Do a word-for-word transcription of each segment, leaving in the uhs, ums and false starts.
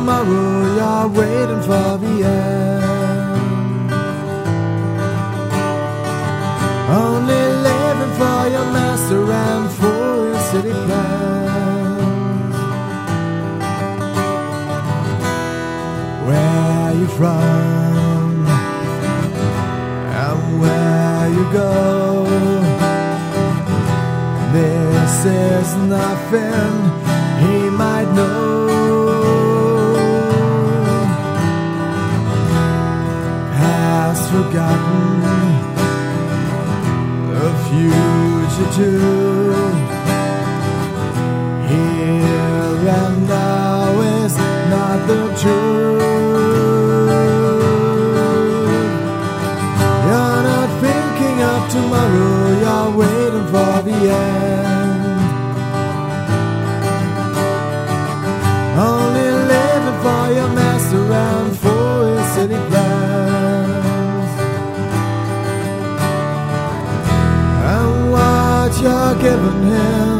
tomorrow, you're waiting for the end. Only living for your master and for your city plans. Where you from and where you go, this is nothing he might know. Past forgotten, the future too. Here and now is not the truth. You're not thinking of tomorrow, you're waiting for the end. Only living for your master and for his city plans. And what you're giving him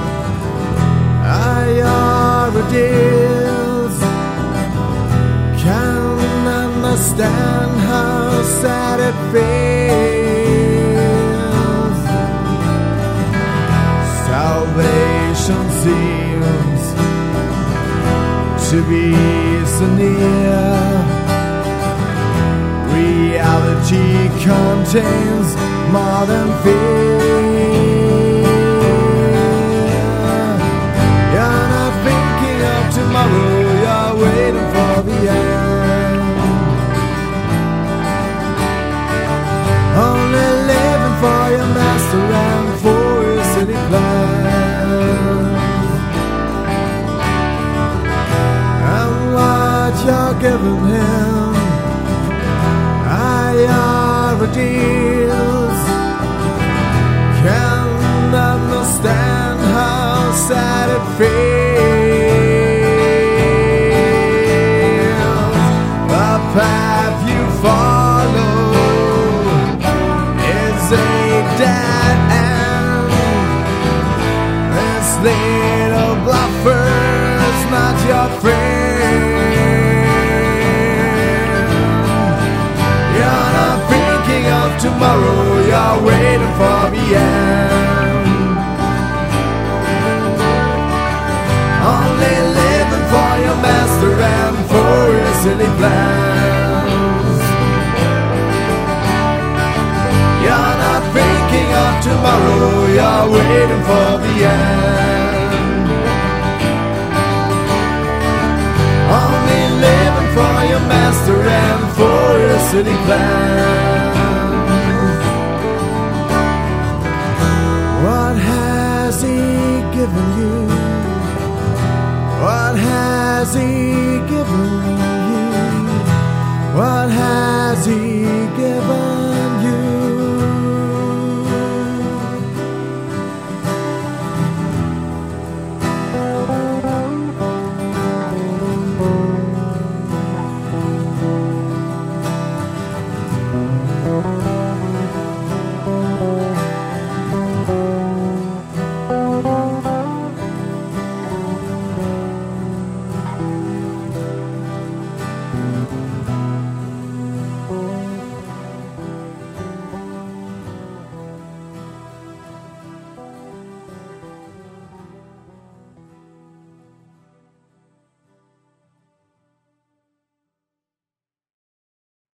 are your ideals. Can't understand how sad it feels. Salvation seems to be so near. Reality contains more than fear. You're not thinking of tomorrow, you're waiting for the end. Only living for your master and for your city plans. You're giving him are your ideals. Can't understand how sad it feels. The path you follow is a dead end. This little bluffer's not your friend. Tomorrow, you're waiting for the end. Only living for your master and for your silly plans. You're not thinking of tomorrow, you're waiting for the end. Only living for your master and for your silly plans. What has he given you? What has he